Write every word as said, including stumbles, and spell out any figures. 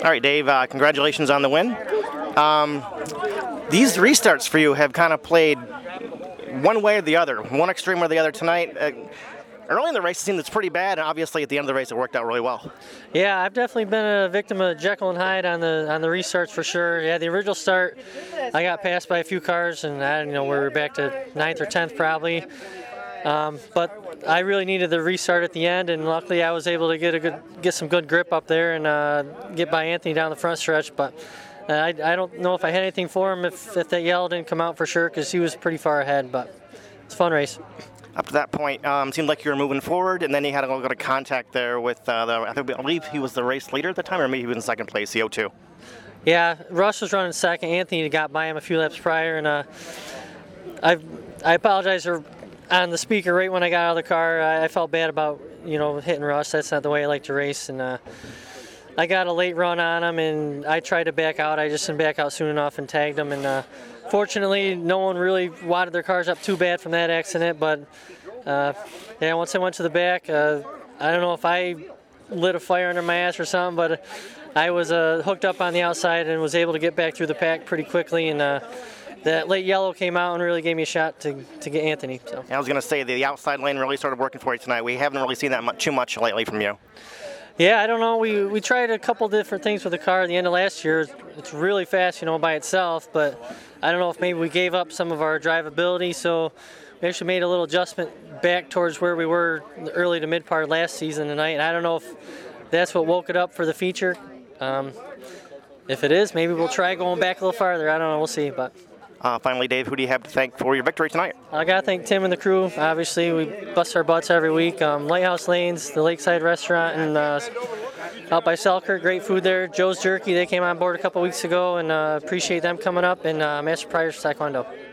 All right, Dave, uh, congratulations on the win. Um, these restarts for you have kind of played one way or the other, one extreme or the other tonight. Uh, early in the race, it seemed it's pretty bad, and obviously at the end of the race, it worked out really well. Yeah, I've definitely been a victim of Jekyll and Hyde on the on the restarts for sure. Yeah, the original start, I got passed by a few cars, and I, you know, we were back to ninth or tenth probably. Um, but I really needed the restart at the end, and luckily I was able to get a good, get some good grip up there and uh, get by Anthony down the front stretch. But uh, I, I don't know if I had anything for him if, if that yellow didn't come out for sure, because he was pretty far ahead. But it's a fun race. Up to that point, um, seemed like you were moving forward, and then you had a little bit of contact there with uh, the. I, think, I believe he was the race leader at the time, or maybe he was in second place, the O two. Yeah, Russ was running second. Anthony got by him a few laps prior, and uh, I I apologize for. On the speaker right when I got out of the car, I felt bad about, you know, hitting Russ. That's not the way I like to race. And uh, I got a late run on him, and I tried to back out. I just didn't back out soon enough and tagged him. And uh, fortunately, no one really wadded their cars up too bad from that accident. But uh, yeah, once I went to the back, uh, I don't know if I lit a fire under my ass or something, but I was uh, hooked up on the outside and was able to get back through the pack pretty quickly. And uh, that late yellow came out and really gave me a shot to, to get Anthony. So I was going to say the outside lane really started working for you tonight. We haven't really seen that much, too much lately from you. Yeah, I don't know. We we tried a couple different things with the car at the end of last year. It's really fast, you know, by itself, but I don't know if maybe we gave up some of our drivability, so we actually made a little adjustment back towards where we were in the early to mid part last season tonight. And I don't know if that's what woke it up for the feature. Um, if it is, maybe we'll try going back a little farther. I don't know. We'll see, but. Uh, finally, Dave, who do you have to thank for your victory tonight? I got to thank Tim and the crew. Obviously, we bust our butts every week. Um, Lighthouse Lanes, the Lakeside Restaurant, and uh, out by Selkirk, great food there. Joe's Jerky, they came on board a couple weeks ago, and uh, appreciate them coming up, and uh, Master Priors Taekwondo.